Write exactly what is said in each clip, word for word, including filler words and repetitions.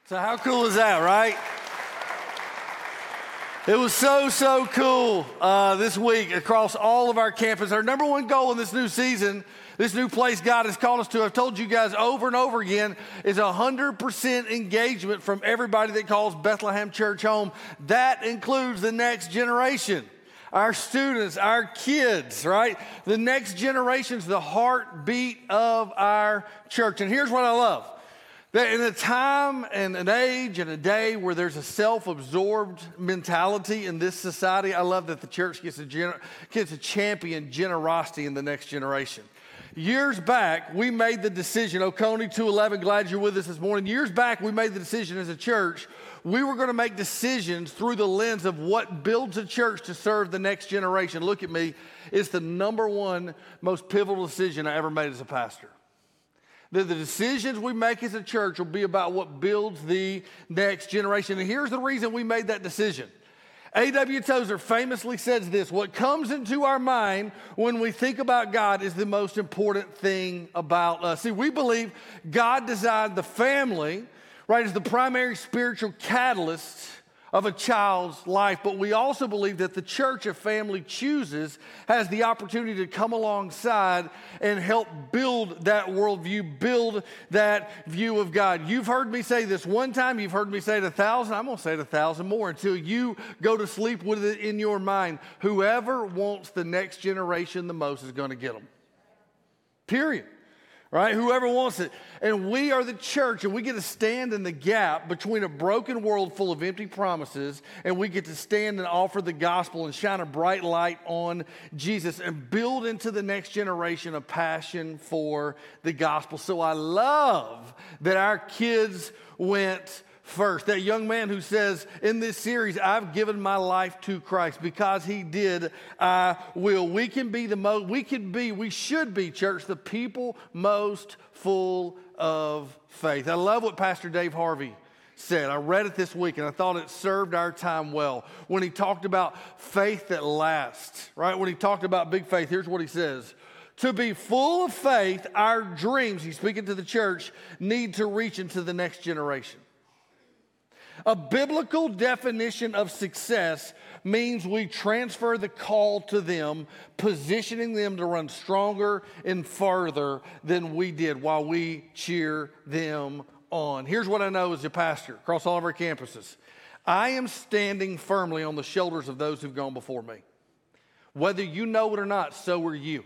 So how cool is that, right? It was so, so cool uh, this week across all of our campuses. Our number one goal in this new season, this new place God has called us to, I've told you guys over and over again, is one hundred percent engagement from everybody that calls Bethlehem Church home. That includes the next generation, our students, our kids, right? The next generation's the heartbeat of our church. And here's what I love. That in a time and an age and a day where there's a self-absorbed mentality in this society, I love that the church gets a, gener- gets a champion generosity in the next generation. Years back, we made the decision, Oconee two eleven, glad you're with us this morning. Years back, we made the decision as a church, we were going to make decisions through the lens of what builds a church to serve the next generation. Look at me. It's the number one most pivotal decision I ever made as a pastor. That the decisions we make as a church will be about what builds the next generation. And here's the reason we made that decision. A W Tozer famously says this: what comes into our mind when we think about God is the most important thing about us. See, we believe God designed the family, right, as the primary spiritual catalyst of a child's life, but we also believe that the church a family chooses has the opportunity to come alongside and help build that worldview, build that view of God. You've heard me say this one time, you've heard me say it a thousand, I'm going to say it a thousand more until you go to sleep with it in your mind. Whoever wants the next generation the most is going to get them. Period. Right? Whoever wants it. And we are the church, and we get to stand in the gap between a broken world full of empty promises, and we get to stand and offer the gospel and shine a bright light on Jesus and build into the next generation a passion for the gospel. So I love that our kids went first. That young man who says in this series, I've given my life to Christ. Because he did, I will. We can be the most, we can be, we should be, church, the people most full of faith. I love what Pastor Dave Harvey said. I read it this week and I thought it served our time well. When he talked about faith that lasts, right? When he talked about big faith, here's what he says. To be full of faith, our dreams, he's speaking to the church, need to reach into the next generation. A biblical definition of success means we transfer the call to them, positioning them to run stronger and farther than we did while we cheer them on. Here's what I know as a pastor across all of our campuses. I am standing firmly on the shoulders of those who've gone before me. Whether you know it or not, so are you.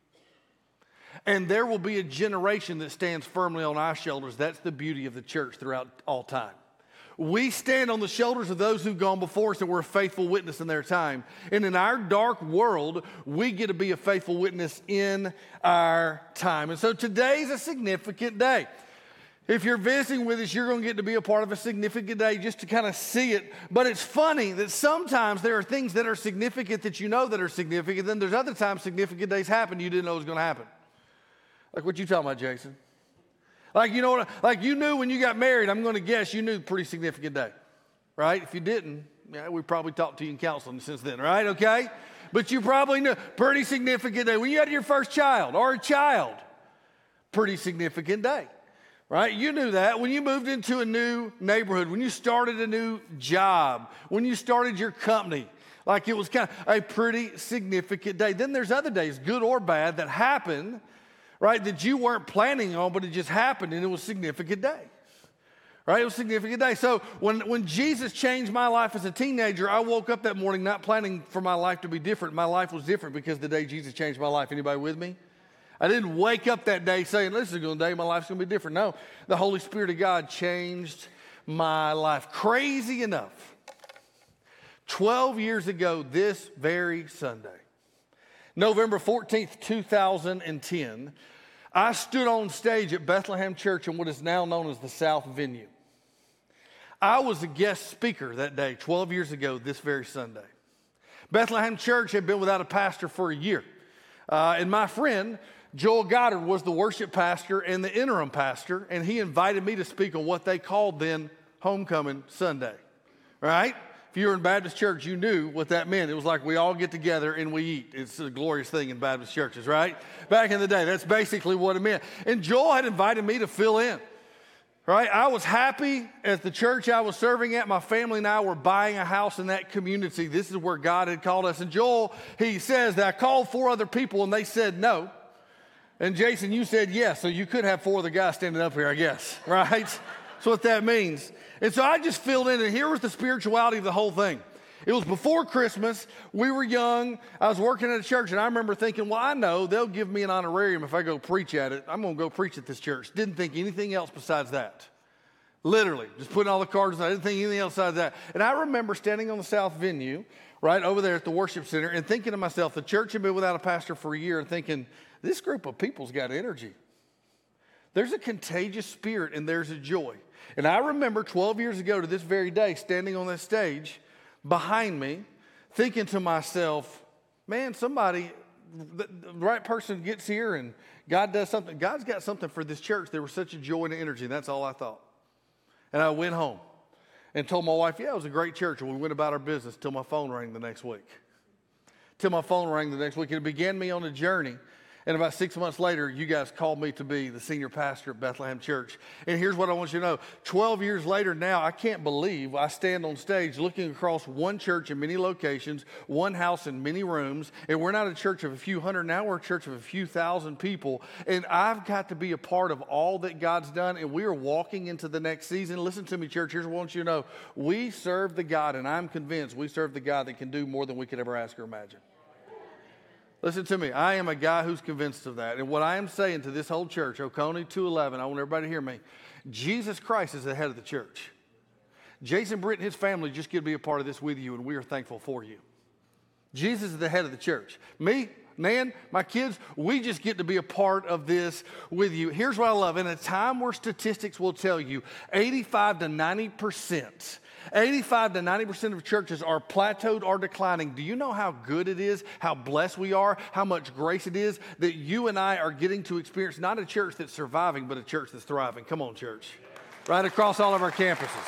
And there will be a generation that stands firmly on our shoulders. That's the beauty of the church throughout all time. We stand on the shoulders of those who've gone before us and we're a faithful witness in their time. And in our dark world, we get to be a faithful witness in our time. And so today's a significant day. If you're visiting with us, you're going to get to be a part of a significant day just to kind of see it. But it's funny that sometimes there are things that are significant that you know that are significant. Then there's other times significant days happen you didn't know was going to happen. Like what you talking about, Jason? Like, you know what, like you knew when you got married, I'm going to guess you knew a pretty significant day, right? If you didn't, yeah, we probably talked to you in counseling since then, right? Okay? But you probably knew, pretty significant day. When you had your first child or a child, pretty significant day, right? You knew that. When you moved into a new neighborhood, when you started a new job, when you started your company, like it was kind of a pretty significant day. Then there's other days, good or bad, that happen, right, that you weren't planning on, but it just happened, and it was a significant day, right? It was a significant day. So when, when Jesus changed my life as a teenager, I woke up that morning not planning for my life to be different. My life was different because the day Jesus changed my life. Anybody with me? I didn't wake up that day saying, this is a day my life's going to be different. No, the Holy Spirit of God changed my life. Crazy enough, twelve years ago this very Sunday, November fourteenth, two thousand ten, I stood on stage at Bethlehem Church in what is now known as the South Venue. I was a guest speaker that day, twelve years ago, this very Sunday. Bethlehem Church had been without a pastor for a year. Uh, and my friend, Joel Goddard, was the worship pastor and the interim pastor, and he invited me to speak on what they called then Homecoming Sunday, right? If you were in Baptist church, you knew what that meant. It was like we all get together and we eat. It's a glorious thing in Baptist churches, right? Back in the day, that's basically what it meant. And Joel had invited me to fill in. Right? I was happy at the church I was serving at. My family and I were buying a house in that community. This is where God had called us. And Joel, he says that I called four other people and they said no. And Jason, you said yes. So you could have four other guys standing up here, I guess. Right? That's what that means. And so I just filled in, and here was the spirituality of the whole thing. It was before Christmas. We were young. I was working at a church, and I remember thinking, well, I know they'll give me an honorarium if I go preach at it. I'm going to go preach at this church. Didn't think anything else besides that. Literally, just putting all the cards on. I didn't think anything else besides that. And I remember standing on the south venue, right over there at the worship center, and thinking to myself, the church had been without a pastor for a year, and thinking, this group of people's got energy. There's a contagious spirit, and there's a joy. And I remember twelve years ago to this very day, standing on that stage, behind me, thinking to myself, man, somebody, the right person gets here and God does something. God's got something for this church. There was such a joy and energy. And that's all I thought. And I went home and told my wife, yeah, it was a great church. And we went about our business till my phone rang the next week. Till my phone rang the next week. And it began me on a journey. And about six months later, you guys called me to be the senior pastor at Bethlehem Church. And here's what I want you to know. twelve years later now, I can't believe I stand on stage looking across one church in many locations, one house in many rooms, and we're not a church of a few hundred, now we're a church of a few thousand people. And I've got to be a part of all that God's done, and we are walking into the next season. Listen to me, church. Here's what I want you to know. We serve the God, and I'm convinced we serve the God that can do more than we could ever ask or imagine. Listen to me. I am a guy who's convinced of that. And what I am saying to this whole church, Oconee two eleven, I want everybody to hear me. Jesus Christ is the head of the church. Jason Britt and his family just get to be a part of this with you, and we are thankful for you. Jesus is the head of the church. Me, Nan, my kids, we just get to be a part of this with you. Here's what I love. In a time where statistics will tell you eighty-five to ninety percent eighty-five to ninety percent of churches are plateaued or declining. Do you know how good it is, how blessed we are, how much grace it is that you and I are getting to experience not a church that's surviving, but a church that's thriving? Come on, church. Right across all of our campuses.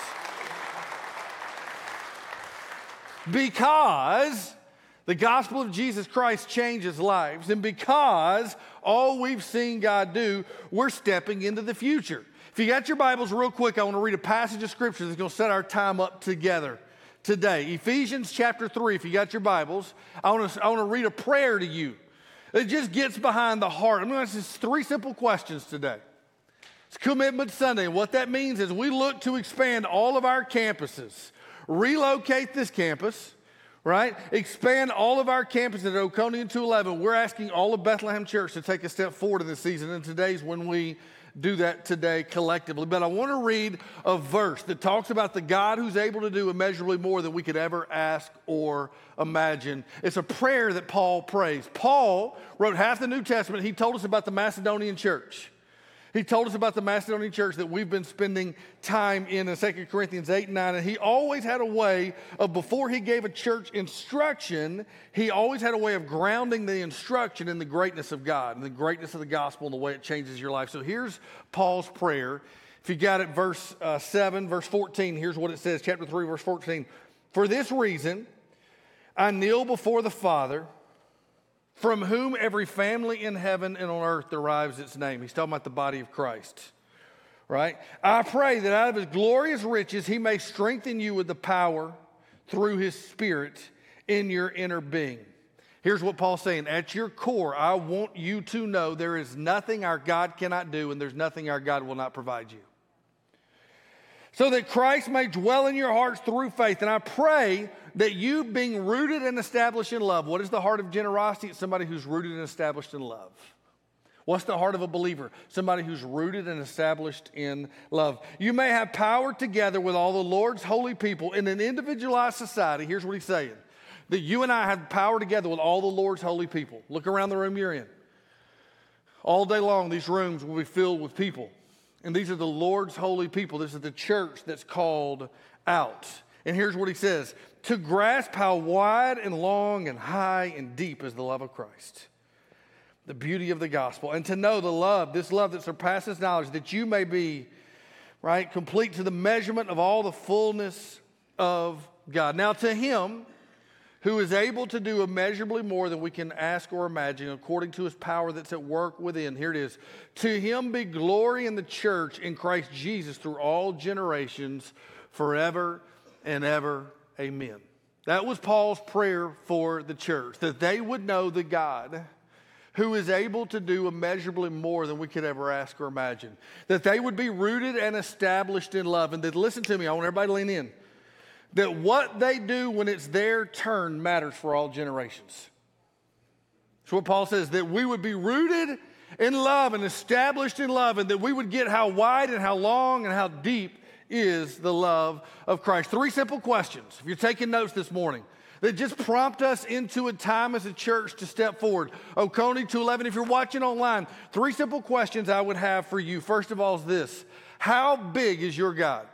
Because the gospel of Jesus Christ changes lives, and because all we've seen God do, we're stepping into the future. If you got your Bibles real quick, I want to read a passage of Scripture that's going to set our time up together today. Ephesians chapter three, if you got your Bibles, I want to, I want to read a prayer to you. It just gets behind the heart. I'm going to ask just three simple questions today. It's Commitment Sunday, and what that means is we look to expand all of our campuses, relocate this campus, right? Expand all of our campuses at Oconee and two eleven. We're asking all of Bethlehem Church to take a step forward in this season, and today's when we do that today collectively. But I want to read a verse that talks about the God who's able to do immeasurably more than we could ever ask or imagine. It's a prayer that Paul prays. Paul wrote half the New Testament. He told us about the Macedonian church. He told us about the Macedonian church that we've been spending time in in Second Corinthians eight and nine. And he always had a way of, before he gave a church instruction, he always had a way of grounding the instruction in the greatness of God and the greatness of the gospel and the way it changes your life. So here's Paul's prayer. If you got it, verse uh, seven, verse fourteen, here's what it says, chapter three, verse fourteen. For this reason, I kneel before the Father, from whom every family in heaven and on earth derives its name. He's talking about the body of Christ, right? I pray that out of his glorious riches, he may strengthen you with the power through his Spirit in your inner being. Here's what Paul's saying. At your core, I want you to know there is nothing our God cannot do, and there's nothing our God will not provide you. So that Christ may dwell in your hearts through faith. And I pray that you, being rooted and established in love. What is the heart of generosity? It's somebody who's rooted and established in love. What's the heart of a believer? Somebody who's rooted and established in love. You may have power together with all the Lord's holy people in an individualized society. Here's what he's saying. That you and I have power together with all the Lord's holy people. Look around the room you're in. All day long, these rooms will be filled with people. And these are the Lord's holy people. This is the church that's called out. And here's what he says. To grasp how wide and long and high and deep is the love of Christ. The beauty of the gospel. And to know the love, this love that surpasses knowledge, that you may be, right, complete to the measurement of all the fullness of God. Now to him who is able to do immeasurably more than we can ask or imagine, according to his power that's at work within. Here it is. To him be glory in the church in Christ Jesus through all generations, forever and ever. Amen. That was Paul's prayer for the church, that they would know the God who is able to do immeasurably more than we could ever ask or imagine. That they would be rooted and established in love. And that, listen to me, I want everybody to lean in. That what they do when it's their turn matters for all generations. That's what Paul says, that we would be rooted in love and established in love, and that we would get how wide and how long and how deep is the love of Christ. Three simple questions, if you're taking notes this morning, that just prompt us into a time as a church to step forward. Oconee two eleven, if you're watching online, three simple questions I would have for you. First of all is this: how big is your God?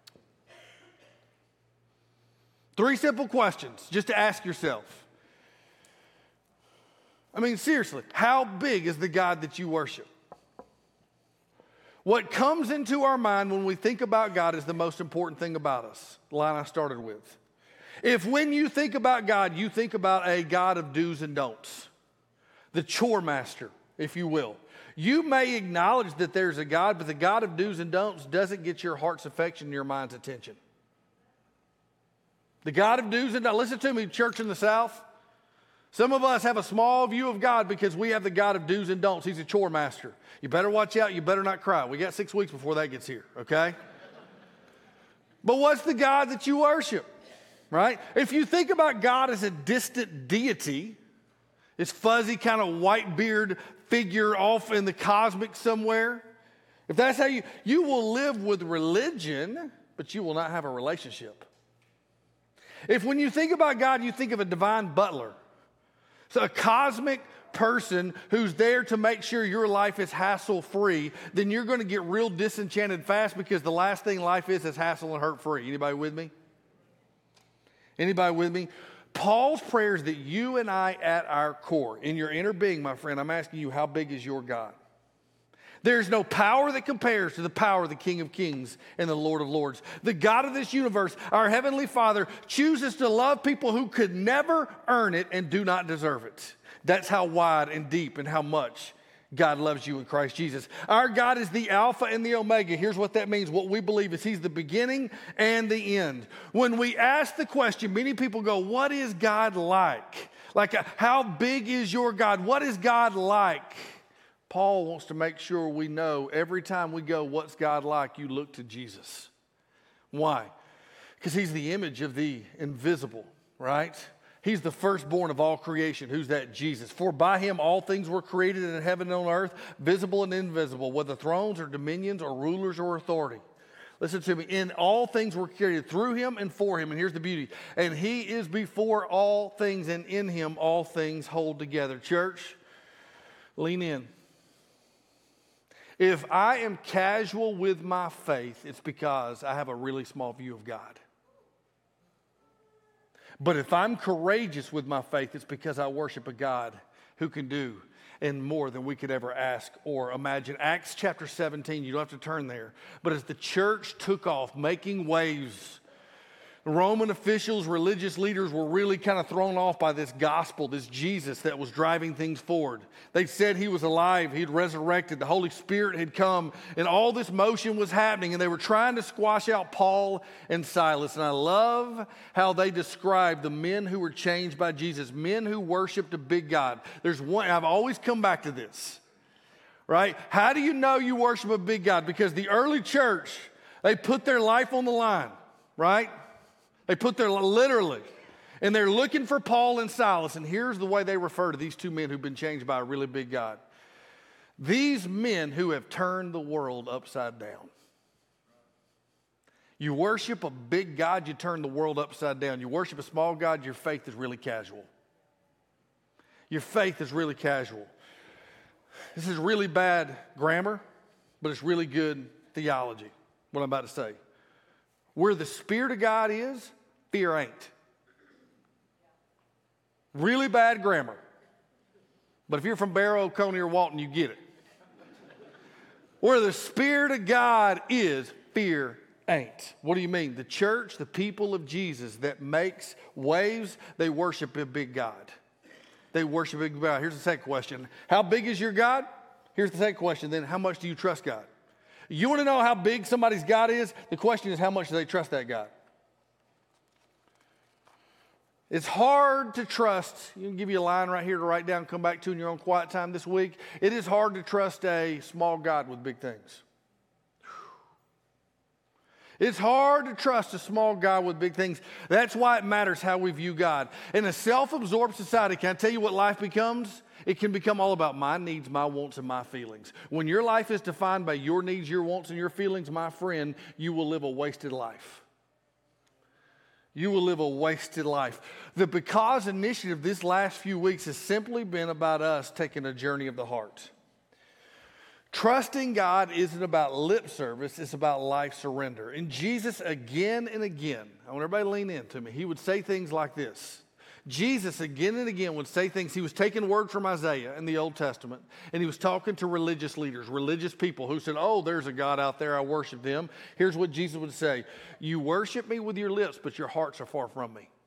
Three simple questions just to ask yourself. I mean, seriously, how big is the God that you worship? What comes into our mind when we think about God is the most important thing about us, the line I started with. If when you think about God, you think about a God of do's and don'ts, the chore master, if you will, you may acknowledge that there's a God, but the God of do's and don'ts doesn't get your heart's affection and your mind's attention. The God of do's and don'ts. Listen to me, church in the South. Some of us have a small view of God because we have the God of do's and don'ts. He's a chore master. You better watch out. You better not cry. We got six weeks before that gets here, okay? But what's the God that you worship, right? If you think about God as a distant deity, this fuzzy kind of white beard figure off in the cosmic somewhere, if that's how you, you will live with religion, but you will not have a relationship. If when you think about God, you think of a divine butler, so a cosmic person who's there to make sure your life is hassle-free, then you're going to get real disenchanted fast, because the last thing life is is hassle and hurt-free. Anybody with me? Anybody with me? Paul's prayer is that you and I, at our core, in your inner being, my friend, I'm asking you, how big is your God? There's no power that compares to the power of the King of Kings and the Lord of Lords. The God of this universe, our Heavenly Father, chooses to love people who could never earn it and do not deserve it. That's how wide and deep and how much God loves you in Christ Jesus. Our God is the Alpha and the Omega. Here's what that means. What we believe is He's the beginning and the end. When we ask the question, many people go, what is God like? Like, a, how big is your God? What is God like? Paul wants to make sure we know every time we go, what's God like? You look to Jesus. Why? Because He's the image of the invisible, right? He's the firstborn of all creation. Who's that? Jesus. For by Him all things were created in heaven and on earth, visible and invisible, whether thrones or dominions or rulers or authority. Listen to me. In all things were created through Him and for Him. And here's the beauty. And He is before all things, and in Him all things hold together. Church, lean in. If I am casual with my faith, it's because I have a really small view of God. But if I'm courageous with my faith, it's because I worship a God who can do and more than we could ever ask or imagine. Acts chapter seventeen, you don't have to turn there. But as the church took off, making waves, Roman officials, religious leaders were really kind of thrown off by this gospel, this Jesus that was driving things forward. They said He was alive, He'd resurrected, the Holy Spirit had come, and all this motion was happening, and they were trying to squash out Paul and Silas. And I love how they describe the men who were changed by Jesus, men who worshiped a big God. There's one, I've always come back to this, right? How do you know you worship a big God? Because the early church, they put their life on the line, right? They put their, literally, and they're looking for Paul and Silas. And here's the way they refer to these two men who've been changed by a really big God. These men who have turned the world upside down. You worship a big God, you turn the world upside down. You worship a small God, your faith is really casual. Your faith is really casual. This is really bad grammar, but it's really good theology, what I'm about to say. Where the Spirit of God is, fear ain't. Really bad grammar. But if you're from Barrow, Oconee, or Walton, you get it. Where the Spirit of God is, fear Ain't. What do you mean? The church, the people of Jesus that makes waves, they worship a big God. They worship a big God. Here's the second question. How big is your God? Here's the second question. Then how much do you trust God? You want to know how big somebody's God is? The question is, how much do they trust that God? It's hard to trust. You can give you a line right here to write down, come back to in your own quiet time this week. It is hard to trust a small God with big things. It's hard to trust a small God with big things. That's why it matters how we view God. In a self-absorbed society, can I tell you what life becomes? It can become all about my needs, my wants, and my feelings. When your life is defined by your needs, your wants, and your feelings, my friend, you will live a wasted life. You will live a wasted life. The Because initiative this last few weeks has simply been about us taking a journey of the heart. Trusting God isn't about lip service, it's about life surrender. And Jesus, again and again, I want everybody to lean in to me, he would say things like this. Jesus, again and again, would say things. He was taking words from Isaiah in the Old Testament, and he was talking to religious leaders, religious people who said, oh, there's a God out there, I worship them. Here's what Jesus would say. You worship me with your lips, but your hearts are far from me.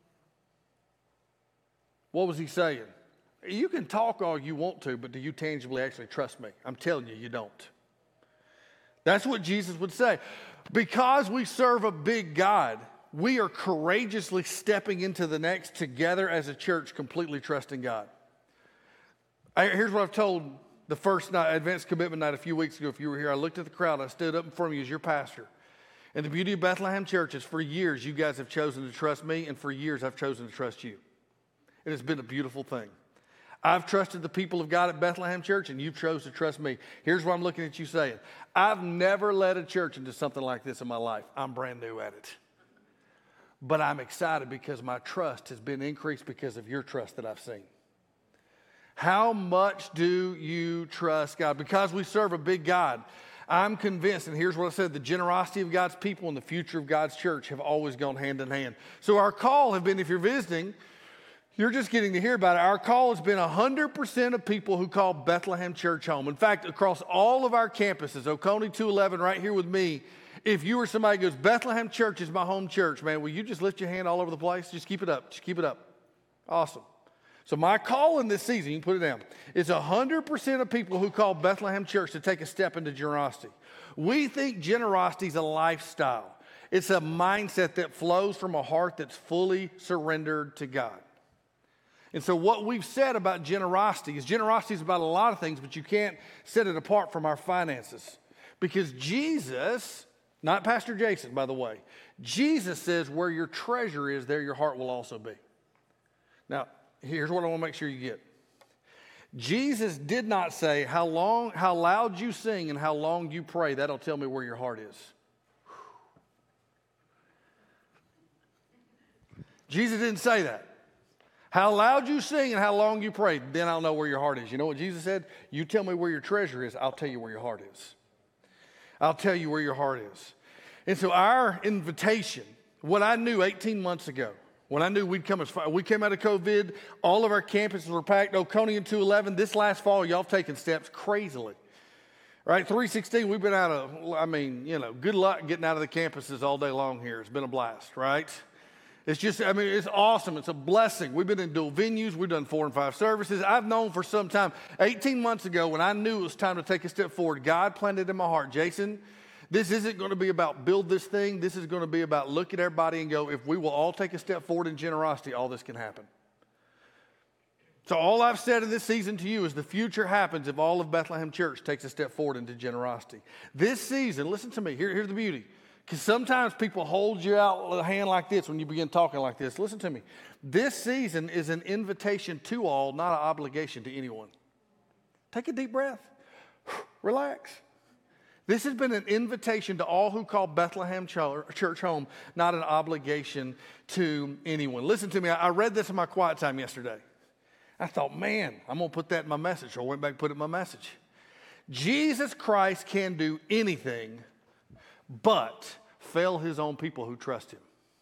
What was he saying? You can talk all you want to, but do you tangibly actually trust me? I'm telling you, you don't. That's what Jesus would say. Because we serve a big God, we are courageously stepping into the next together as a church, completely trusting God. I, here's what I've told the first night, Advanced Commitment Night a few weeks ago. If you were here, I looked at the crowd. I stood up in front of you as your pastor. And the beauty of Bethlehem Church is for years, you guys have chosen to trust me, and for years, I've chosen to trust you. It has been a beautiful thing. I've trusted the people of God at Bethlehem Church, and you've chosen to trust me. Here's what I'm looking at you saying. I've never led a church into something like this in my life. I'm brand new at it. But I'm excited because my trust has been increased because of your trust that I've seen. How much do you trust God? Because we serve a big God, I'm convinced, and here's what I said, the generosity of God's people and the future of God's church have always gone hand in hand. So our call has been, if you're visiting, you're just getting to hear about it. Our call has been one hundred percent of people who call Bethlehem Church home. In fact, across all of our campuses, Oconee two eleven right here with me, if you or somebody goes, Bethlehem Church is my home church, man, will you just lift your hand all over the place? Just keep it up. Just keep it up. Awesome. So my call in this season, you can put it down, is one hundred percent of people who call Bethlehem Church to take a step into generosity. We think generosity is a lifestyle. It's a mindset that flows from a heart that's fully surrendered to God. And so what we've said about generosity is generosity is about a lot of things, but you can't set it apart from our finances. Because Jesus, not Pastor Jason, by the way, Jesus says where your treasure is, there your heart will also be. Now, here's what I want to make sure you get. Jesus did not say how long, how loud you sing and how long you pray, that'll tell me where your heart is. Jesus didn't say that. How loud you sing and how long you pray, then I'll know where your heart is. You know what Jesus said? You tell me where your treasure is, I'll tell you where your heart is. I'll tell you where your heart is. And so our invitation, what I knew eighteen months ago, when I knew we'd come as far, we came out of COVID, all of our campuses were packed. Oconee and two eleven, this last fall, y'all have taken steps crazily. Right, three sixteen, we've been out of, I mean, you know, good luck getting out of the campuses all day long here. It's been a blast, right? It's just, I mean, it's awesome. It's a blessing. We've been in dual venues. We've done four and five services. I've known for some time, eighteen months ago, when I knew it was time to take a step forward, God planted in my heart, Jason, this isn't going to be about build this thing. This is going to be about look at everybody and go, if we will all take a step forward in generosity, all this can happen. So all I've said in this season to you is the future happens if all of Bethlehem Church takes a step forward into generosity. This season, listen to me, Here, here's the beauty. Because sometimes people hold you out with a hand like this when you begin talking like this. Listen to me. This season is an invitation to all, not an obligation to anyone. Take a deep breath. Relax. This has been an invitation to all who call Bethlehem Church home, not an obligation to anyone. Listen to me. I read this in my quiet time yesterday. I thought, man, I'm going to put that in my message. So I went back and put it in my message. Jesus Christ can do anything but fail his own people who trust him.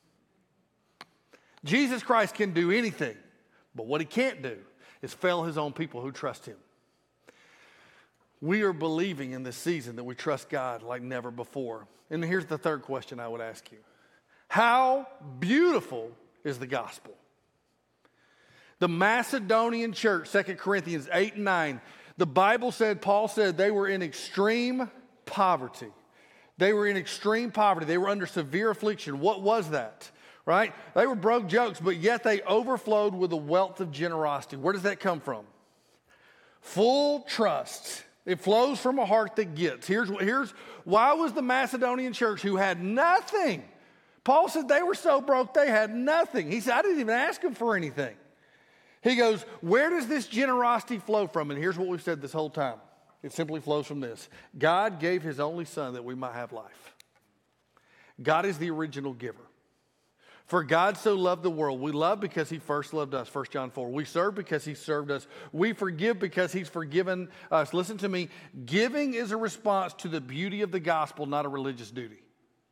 Jesus Christ can do anything, but what he can't do is fail his own people who trust him. We are believing in this season that we trust God like never before. And here's the third question I would ask you. How beautiful is the gospel? The Macedonian church, Second Corinthians eight and nine, the Bible said, Paul said they were in extreme poverty. They were in extreme poverty. They were under severe affliction. What was that? Right? They were broke jokes, but yet they overflowed with a wealth of generosity. Where does that come from? Full trust. It flows from a heart that gets. Here's, here's why was the Macedonian church who had nothing. Paul said they were so broke they had nothing. He said, I didn't even ask them for anything. He goes, where does this generosity flow from? And here's what we've said this whole time. It simply flows from this. God gave his only son that we might have life. God is the original giver. For God so loved the world. We love because he first loved us, First John four. We serve because he served us. We forgive because he's forgiven us. Listen to me. Giving is a response to the beauty of the gospel, not a religious duty.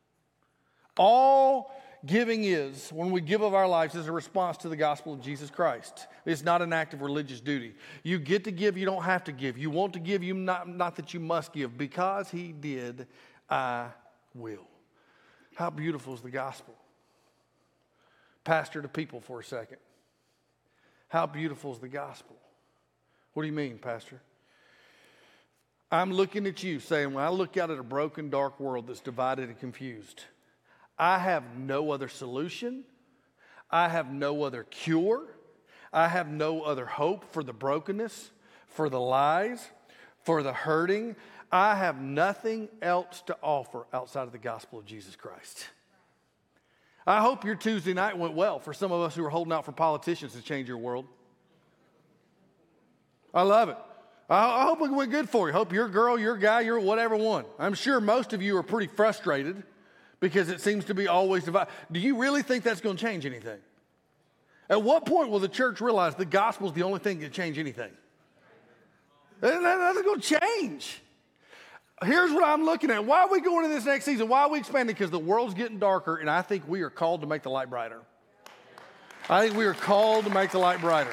All giving is, when we give of our lives, is a response to the gospel of Jesus Christ. It's not an act of religious duty. You get to give, you don't have to give. You want to give, you not, not that you must give. Because he did, I will. How beautiful is the gospel? Pastor to people for a second. How beautiful is the gospel? What do you mean, Pastor? I'm looking at you saying, when I look out at a broken, dark world that's divided and confused, I have no other solution. I have no other cure. I have no other hope for the brokenness, for the lies, for the hurting. I have nothing else to offer outside of the gospel of Jesus Christ. I hope your Tuesday night went well for some of us who are holding out for politicians to change your world. I love it. I hope it went good for you. Hope your girl, your guy, your whatever won. I'm sure most of you are pretty frustrated because it seems to be always divided. Do you really think that's going to change anything? At what point will the church realize the gospel is the only thing that can change anything? Nothing's going to change. Here's what I'm looking at. Why are we going into this next season? Why are we expanding? Because the world's getting darker, and I think we are called to make the light brighter. I think we are called to make the light brighter.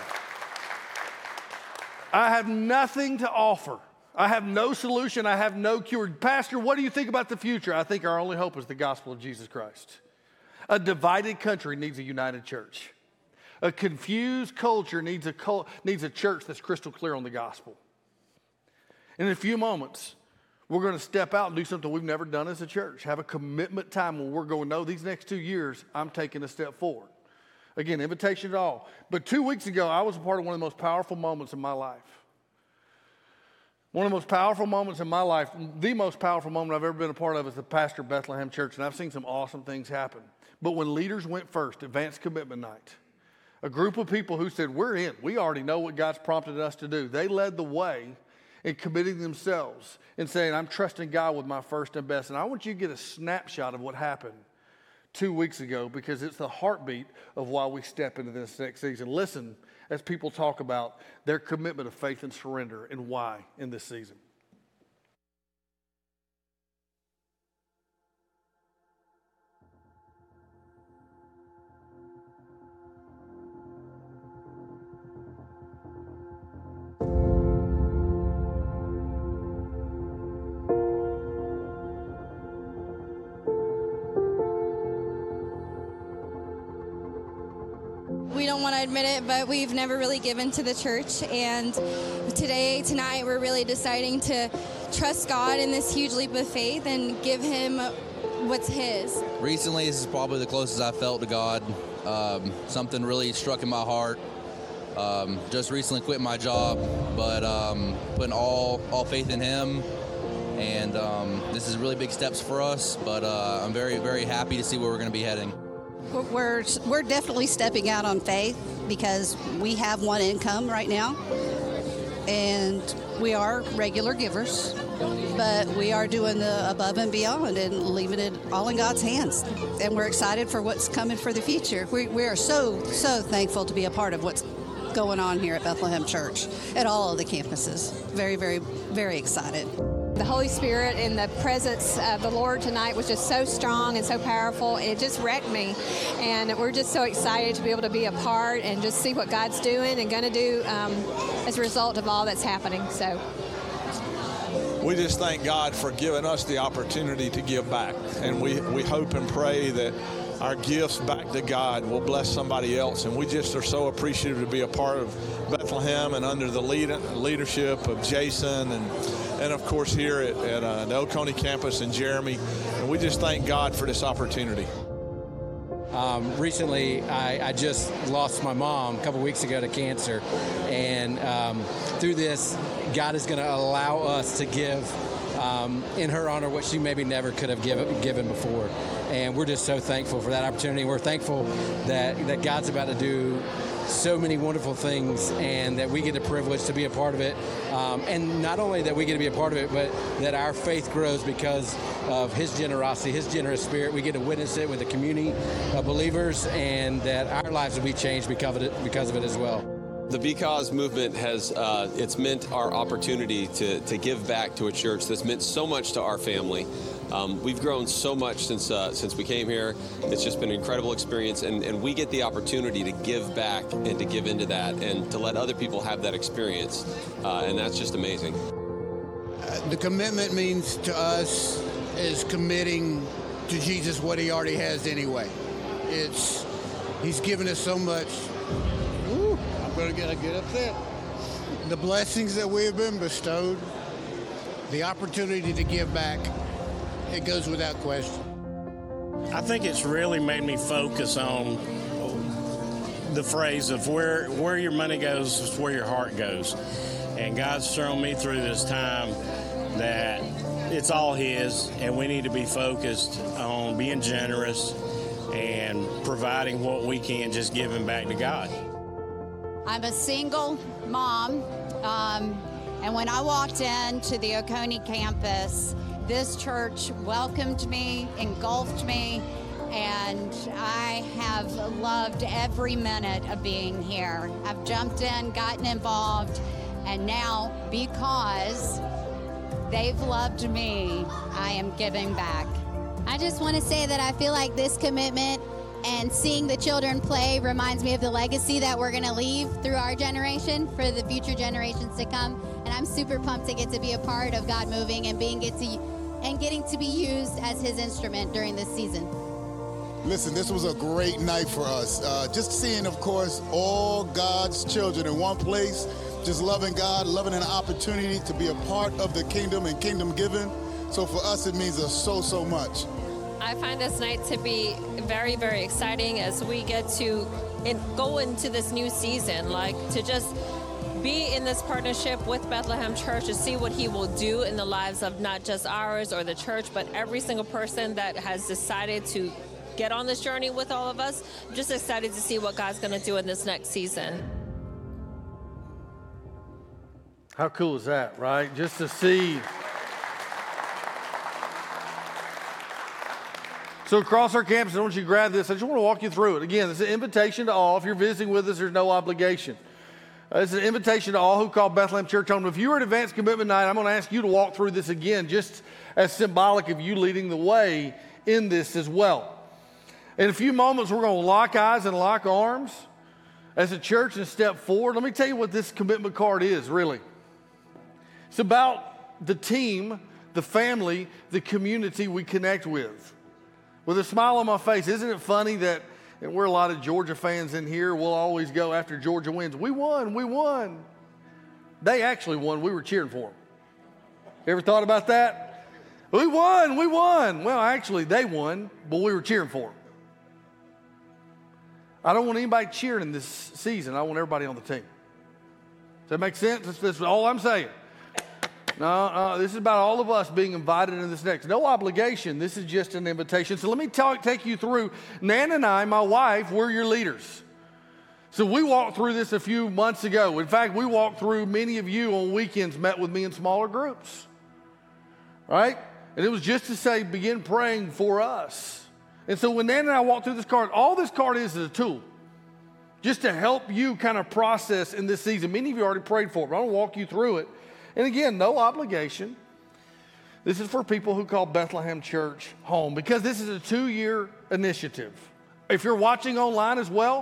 I have nothing to offer. I have no solution. I have no cure. Pastor, what do you think about the future? I think our only hope is the gospel of Jesus Christ. A divided country needs a united church. A confused culture needs a, needs a church that's crystal clear on the gospel. In a few moments, we're going to step out and do something we've never done as a church. Have a commitment time when we're going, no, these next two years, I'm taking a step forward. Again, invitation to all. But two weeks ago, I was a part of one of the most powerful moments in my life. One of the most powerful moments in my life, the most powerful moment I've ever been a part of is the pastor of Bethlehem Church, and I've seen some awesome things happen. But when leaders went first, Advanced Commitment Night, a group of people who said, we're in. We already know what God's prompted us to do. They led the way in committing themselves and saying, I'm trusting God with my first and best. And I want you to get a snapshot of what happened two weeks ago because it's the heartbeat of why we step into this next season. Listen as people talk about their commitment of faith and surrender and why in this season. We don't want to admit it, but we've never really given to the church. And today, tonight, we're really deciding to trust God in this huge leap of faith and give him what's his. Recently, this is probably the closest I felt to God. Um, something really struck in my heart. Um, just recently quit my job, but um, putting all, all faith in him. And um, this is really big steps for us, but uh, I'm very, very happy to see where we're going to be heading. We're we're definitely stepping out on faith because we have one income right now, and we are regular givers, but we are doing the above and beyond and leaving it all in God's hands. And we're excited for what's coming for the future. We, we are so, so thankful to be a part of what's going on here at Bethlehem Church at all of the campuses. Very, very, very excited. The Holy Spirit and the presence of the Lord tonight was just so strong and so powerful, and it just wrecked me. And we're just so excited to be able to be a part and just see what God's doing and going to do um, as a result of all that's happening. So we just thank God for giving us the opportunity to give back. And we, we hope and pray that our gifts back to God will bless somebody else. And we just are so appreciative to be a part of Bethlehem and under the lead, leadership of Jason and, and of course, here at, at uh, the Oconee campus and Jeremy. And we just thank God for this opportunity. Um, recently, I, I just lost my mom a couple weeks ago to cancer. And um, through this, God is going to allow us to give um, in her honor what she maybe never could have given, given before. And we're just so thankful for that opportunity. We're thankful that, that God's about to do so many wonderful things and that we get the privilege to be a part of it. Um, and not only that we get to be a part of it, but that our faith grows because of his generosity, his generous spirit. We get to witness it with a community of believers, and that our lives will be changed because of it, because of it as well. The Because movement has, uh, it's meant our opportunity to, to give back to a church that's meant so much to our family. Um, we've grown so much since uh, since we came here. It's just been an incredible experience, and, and we get the opportunity to give back and to give into that and to let other people have that experience, uh, and that's just amazing. Uh, the commitment means to us is committing to Jesus what he already has anyway. It's, he's given us so much. Woo, I'm going to get, get upset. The blessings that we have been bestowed, the opportunity to give back, it goes without question. I think it's really made me focus on the phrase of where where your money goes is where your heart goes. And God's thrown me through this time that it's all his, and we need to be focused on being generous and providing what we can, just giving back to God. I'm a single mom, um, and when I walked into the Oconee campus, this church welcomed me, engulfed me, and I have loved every minute of being here. I've jumped in, gotten involved, and now, because they've loved me, I am giving back. I just want to say that I feel like this commitment and seeing the children play reminds me of the legacy that we're going to leave through our generation for the future generations to come. And I'm super pumped to get to be a part of God moving and being get to and getting to be used as his instrument during this season. Listen, this was a great night for us. Uh, just seeing, of course, all God's children in one place, just loving God, loving an opportunity to be a part of the kingdom and kingdom giving. So for us, it means so, so much. I find this night to be very, very exciting as we get to in, go into this new season, like to just be in this partnership with Bethlehem Church to see what he will do in the lives of not just ours or the church, but every single person that has decided to get on this journey with all of us. I'm just excited to see what God's going to do in this next season. How cool is that, right? Just to see. So across our campus, I want you to grab this. I just want to walk you through it. Again, it's an invitation to all. If you're visiting with us, there's no obligation. Uh, it's an invitation to all who call Bethlehem Church home. If you were at Advanced Commitment Night, I'm going to ask you to walk through this again, just as symbolic of you leading the way in this as well. In a few moments, we're going to lock eyes and lock arms as a church and step forward. Let me tell you what this commitment card is, really. It's about the team, the family, the community we connect with. With a smile on my face, isn't it funny that, and we're a lot of Georgia fans in here, we'll always go after Georgia wins. We won, we won. They actually won, we were cheering for them. You ever thought about that? We won, we won. Well, actually, they won, but we were cheering for them. I don't want anybody cheering in this season. I want everybody on the team. Does that make sense? That's, that's all I'm saying. No, no, this is about all of us being invited in this next. No obligation. This is just an invitation. So let me talk, take you through. Nan and I, my wife, we're your leaders. So we walked through this a few months ago. In fact, we walked through, many of you on weekends met with me in smaller groups. Right? And it was just to say, begin praying for us. And so when Nan and I walked through this card, all this card is is a tool. Just to help you kind of process in this season. Many of you already prayed for it, but I'm going to walk you through it. And again, no obligation. This is for people who call Bethlehem Church home because this is a two-year initiative. If you're watching online as well,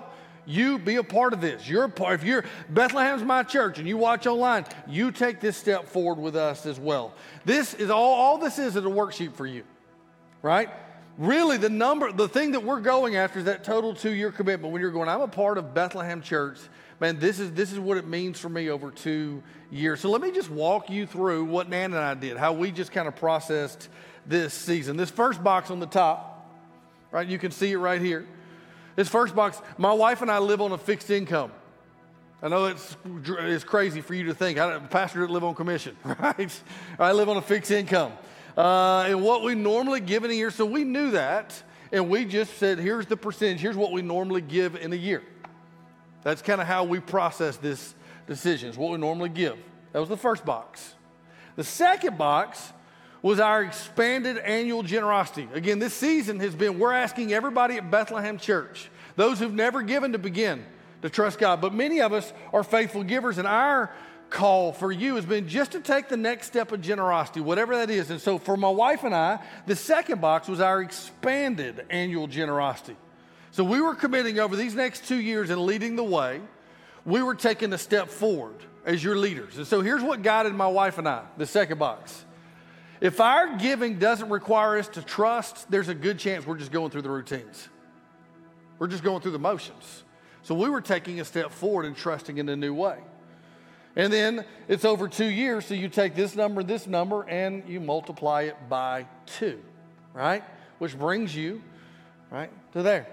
You be a part of this. You're a part. If you're Bethlehem's my church and you watch online, you take this step forward with us as well. This is all, all this is is a worksheet for you, right? Really, the number, the thing that we're going after is that total two-year commitment. When you're going, I'm a part of Bethlehem Church, man, this is this is what it means for me over two years. So let me just walk you through what Nan and I did, how we just kind of processed this season. This first box on the top, right? You can see it right here. This first box, my wife and I live on a fixed income. I know it's, it's crazy for you to think. I, pastor didn't live on commission, right? I live on a fixed income. Uh, and what we normally give in a year, so we knew that, and we just said, here's the percentage, here's what we normally give in a year. That's kind of how we process this decision, is what we normally give. That was the first box. The second box was our expanded annual generosity. Again, this season has been, we're asking everybody at Bethlehem Church, those who've never given to begin, to trust God. But many of us are faithful givers, and our call for you has been just to take the next step of generosity, whatever that is. And so for my wife and I, the second box was our expanded annual generosity. So we were committing over these next two years and leading the way. We were taking a step forward as your leaders. And so here's what guided my wife and I, the second box. If our giving doesn't require us to trust, there's a good chance we're just going through the routines. We're just going through the motions. So we were taking a step forward and trusting in a new way. And then it's over two years, so you take this number, this number, and you multiply it by two, right? Which brings you, right, to there.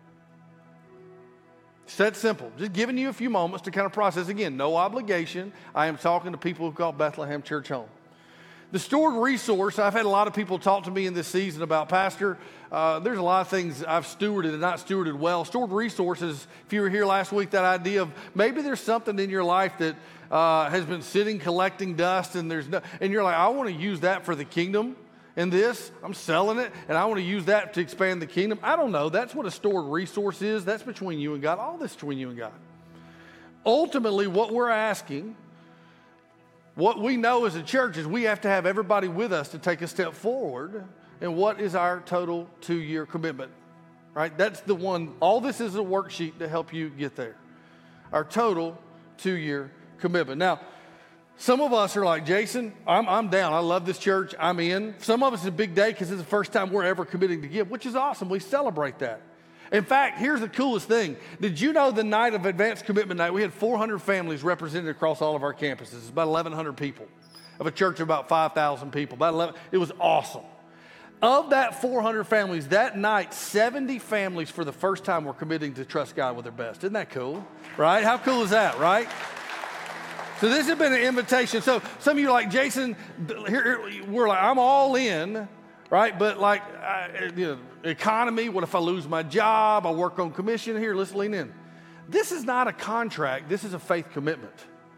It's that simple. Just giving you a few moments to kind of process. Again, no obligation. I am talking to people who call Bethlehem Church home. The stored resource, I've had a lot of people talk to me in this season about, Pastor, uh, there's a lot of things I've stewarded and not stewarded well. Stored resources, if you were here last week, that idea of maybe there's something in your life that uh, has been sitting collecting dust, and there's no, and you're like, I want to use that for the kingdom in this. I'm selling it, and I want to use that to expand the kingdom. I don't know. That's what a stored resource is. That's between you and God. All this is between you and God. Ultimately, what we're asking, what we know as a church is we have to have everybody with us to take a step forward. And what is our total two-year commitment, right? That's the one. All this is a worksheet to help you get there. Our total two-year commitment. Now, some of us are like, Jason, I'm, I'm down. I love this church. I'm in. Some of us it's a big day because it's the first time we're ever committing to give, which is awesome. We celebrate that. In fact, here's the coolest thing. Did you know the night of Advanced Commitment Night, we had four hundred families represented across all of our campuses. It's about eleven hundred people of a church of about five thousand people. About eleven. It was awesome. Of that four hundred families, that night, seventy families for the first time were committing to trust God with their best. Isn't that cool? Right? How cool is that, right? So this has been an invitation. So some of you are like, Jason, here, here, we're like, I'm all in, right? But like, I, you know, economy, what if I lose my job? I work on commission. Here, let's lean in. This is not a contract. This is a faith commitment.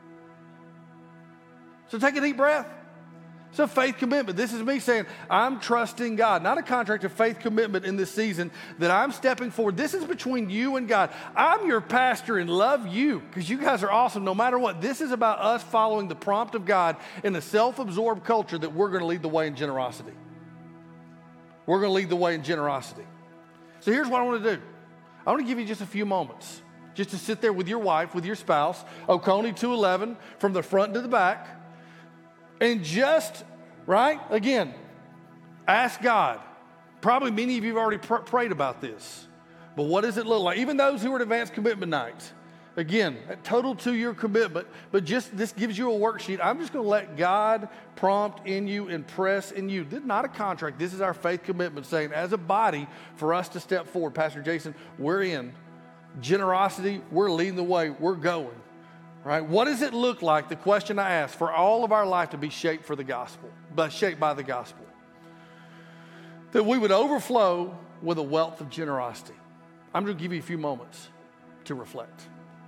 So take a deep breath. It's a faith commitment. This is me saying, I'm trusting God. Not a contract, a faith commitment in this season that I'm stepping forward. This is between you and God. I'm your pastor and love you because you guys are awesome no matter what. This is about us following the prompt of God in a self-absorbed culture that we're going to lead the way in generosity. We're going to lead the way in generosity. So here's what I want to do. I want to give you just a few moments just to sit there with your wife, with your spouse, Oconee two eleven, from the front to the back. And just, right, again, ask God. Probably many of you have already pr- prayed about this. But what does it look like? Even those who are at Advanced Commitment Night. Again, a total two-year commitment. But just this gives you a worksheet. I'm just going to let God prompt in you and press in you. This is not a contract. This is our faith commitment saying as a body for us to step forward. Pastor Jason, we're in. Generosity, we're leading the way. We're going. Right? What does it look like, the question I ask, for all of our life to be shaped for the gospel, but shaped by the gospel? That we would overflow with a wealth of generosity. I'm going to give you a few moments to reflect.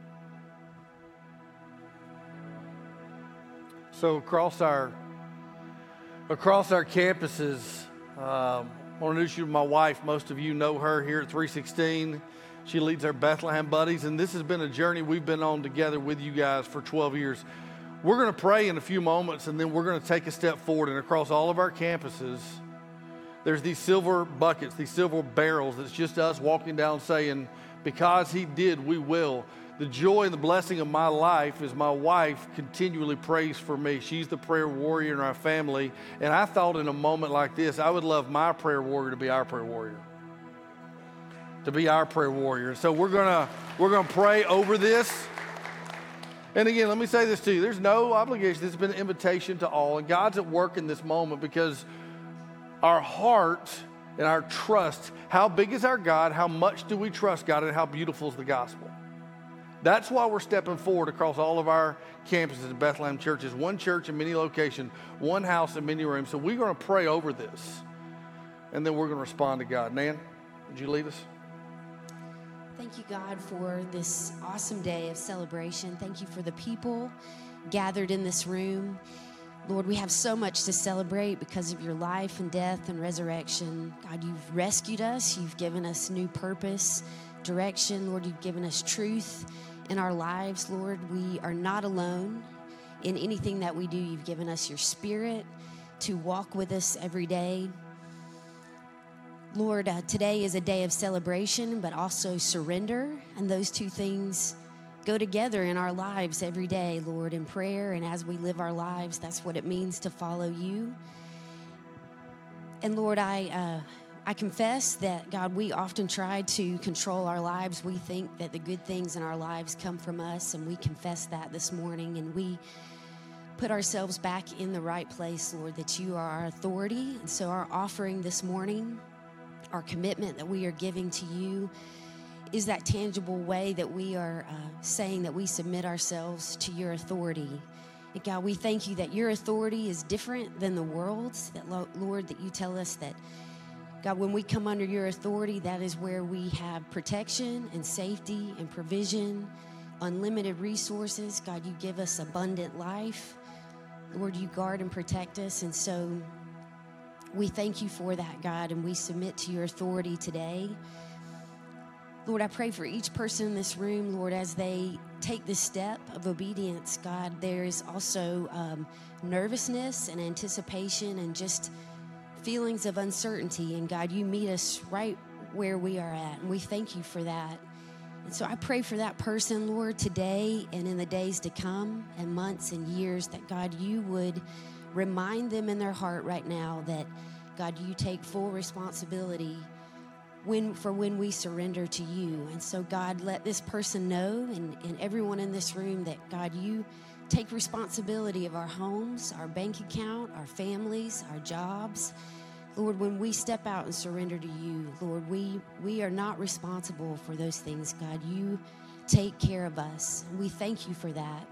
So across our across our campuses, um, I want to introduce you to my wife. Most of you know her here at three sixteen. She leads our Bethlehem Buddies, and this has been a journey we've been on together with you guys for twelve years. We're going to pray in a few moments, and then we're going to take a step forward. And across all of our campuses, there's these silver buckets, these silver barrels. It's just us walking down saying, Because he did, we will. The joy and the blessing of my life is my wife continually prays for me. She's the prayer warrior in our family. And I thought in a moment like this, I would love my prayer warrior to be our prayer warrior. To be our prayer warrior. So we're gonna we're gonna pray over this. And again, let me say this to you. There's no obligation. This has been an invitation to all. And God's at work in this moment because our heart and our trust, how big is our God, how much do we trust God, and how beautiful is the gospel? That's why we're stepping forward across all of our campuses in Bethlehem churches. One church in many locations, one house in many rooms. So we're going to pray over this, and then we're going to respond to God. Nan, would you lead us? Thank you, God, for this awesome day of celebration. Thank you for the people gathered in this room. Lord, we have so much to celebrate because of your life and death and resurrection. God, you've rescued us. You've given us new purpose, direction. Lord, you've given us truth in our lives. Lord, we are not alone in anything that we do. You've given us your spirit to walk with us every day. Lord, uh, today is a day of celebration, but also surrender. And those two things go together in our lives every day, Lord, in prayer. And as we live our lives, that's what it means to follow you. And Lord, I uh, I confess that, God, we often try to control our lives. We think that the good things in our lives come from us, and we confess that this morning. And we put ourselves back in the right place, Lord, that you are our authority. And so our offering this morning, our commitment that we are giving to you, is that tangible way that we are uh, saying that we submit ourselves to your authority. And God, we thank you that your authority is different than the world's, that, Lord, that you tell us that, God, when we come under your authority, that is where we have protection and safety and provision, unlimited resources. God, you give us abundant life. Lord, you guard and protect us. And so we thank you for that, God, and we submit to your authority today. Lord, I pray for each person in this room, Lord, as they take this step of obedience. God, there is also um, nervousness and anticipation and just feelings of uncertainty. And God, you meet us right where we are at, and we thank you for that. And so I pray for that person, Lord, today and in the days to come and months and years, that God, you would remind them in their heart right now that, God, you take full responsibility when for when we surrender to you. And so, God, let this person know, and, and everyone in this room, that, God, you take responsibility of our homes, our bank account, our families, our jobs. Lord, when we step out and surrender to you, Lord, we, we are not responsible for those things. God, you take care of us. And we thank you for that.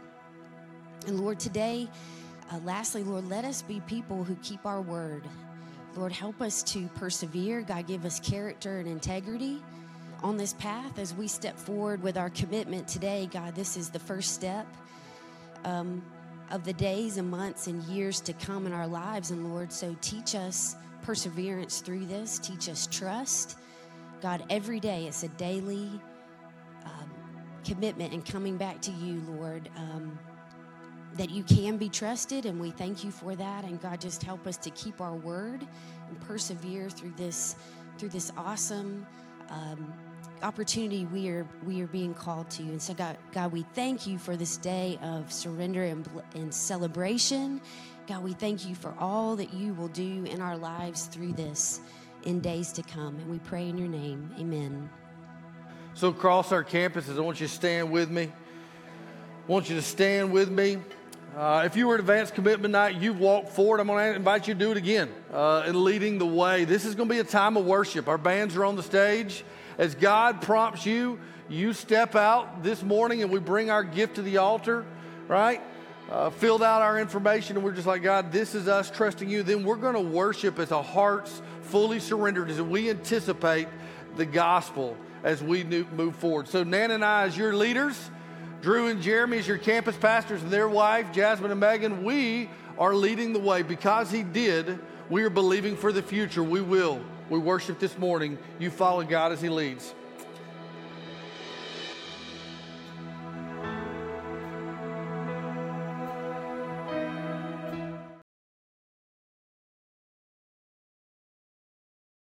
And Lord, today, uh, lastly, Lord, let us be people who keep our word. Lord, help us to persevere. God, give us character and integrity on this path as we step forward with our commitment today. God, this is the first step um, of the days and months and years to come in our lives. And Lord, so teach us perseverance through this. Teach us trust. God, every day it's a daily um, commitment and coming back to you, Lord, um, that you can be trusted, and we thank you for that. And God, just help us to keep our word and persevere through this through this awesome um, opportunity we are we are being called to. And so, God, God, we thank you for this day of surrender and, and celebration. God, we thank you for all that you will do in our lives through this in days to come. And we pray in your name. Amen. So across our campuses, I want you to stand with me. I want you to stand with me. Uh, if you were at Advanced Commitment Night, you've walked forward. I'm going to invite you to do it again uh, in leading the way. This is going to be a time of worship. Our bands are on the stage. As God prompts you, you step out this morning and we bring our gift to the altar, right? Uh, filled out our information, and we're just like, God, this is us trusting you. Then we're going to worship as our hearts fully surrendered, as we anticipate the gospel as we move forward. So Nan and I, as your leaders, Drew and Jeremy as your campus pastors, and their wife, Jasmine and Megan, we are leading the way. Because he did, we are believing for the future. We will. We worship this morning. You follow God as he leads.